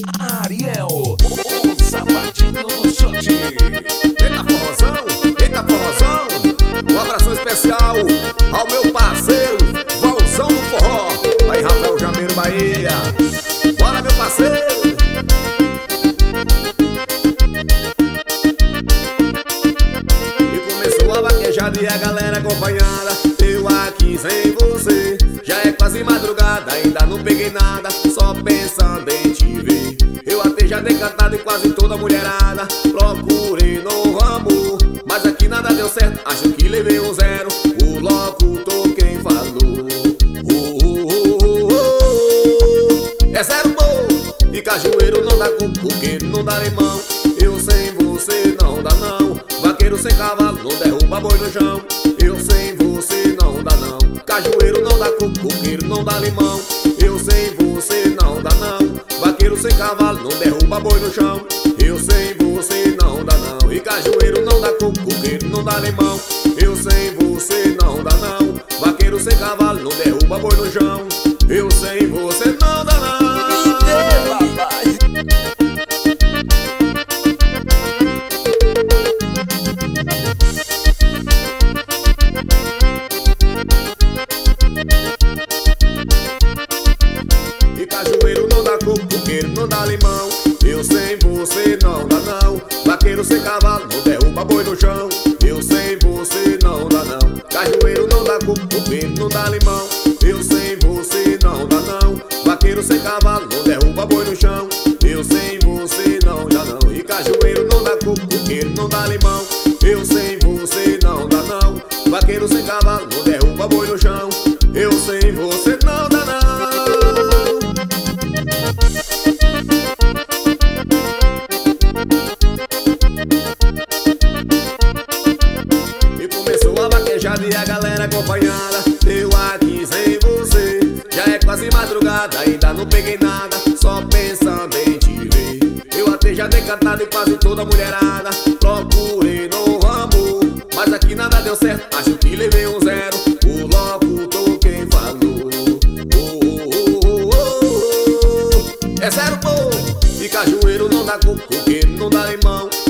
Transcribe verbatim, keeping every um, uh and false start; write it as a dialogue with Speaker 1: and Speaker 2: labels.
Speaker 1: Ariel, o sapatinho do chute.
Speaker 2: Eita forrozão, eita forrozão. Um abração especial ao meu parceiro Valzão do Forró. Aí Rafael Jameiro, Bahia. Bora, meu parceiro. E começou a vaquejada e a galera acompanhada. Eu aqui sem você, já é quase madrugada, ainda não peguei nada, só pensando em te ver. Eu até já dei cantado em quase toda a mulherada, procurei no ramo, mas aqui nada deu certo, acho que levei um zero. O locutor quem falou, oh, oh, oh, oh, oh. É zero bom, e cajueiro não dá coco, coqueiro não dá limão. Eu sem você não dá não, vaqueiro sem cavalo não derruba boi no chão. Eu sem você não dá não, cajueiro não dá coco, coqueiro não dá limão. Eu sem você não dá não, vaqueiro sem cavalo não derruba boi no chão. Eu sem você não dá não, e cajueiro não dá coco, coqueiro não dá limão. Eu sem você não dá não, vaqueiro sem cavalo não derruba boi no chão. Eu sem você não dá não. E cajueiro não dá coco, coqueiro não dá limão. Eu sem você não dá não, vaqueiro sem cavalo não derruba boi no chão. Eu sem você não dá não, cajueiro não dá coco, coqueiro não dá limão. Eu sem você não dá não, vaqueiro sem cavalo não derruba boi no chão. Eu sem você não dá não, e cajueiro não dá coco, coqueiro não dá limão. Eu sem você não dá não, vaqueiro sem cavalo não derruba boi no chão. Eu sem você não dá não. E começou a vaquejada e a galera acompanhada. Eu aqui sem você, já é quase madrugada, ainda não peguei nada, só pensando em te ver. Eu até já dei cantado em quase toda a mulherada, procurei no ramo, mas aqui nada deu certo, acho que levei um zero. O locutor quem falou, oh, oh, oh, oh, oh. É zero bom, e cajueiro não dá coco, coqueiro não dá limão.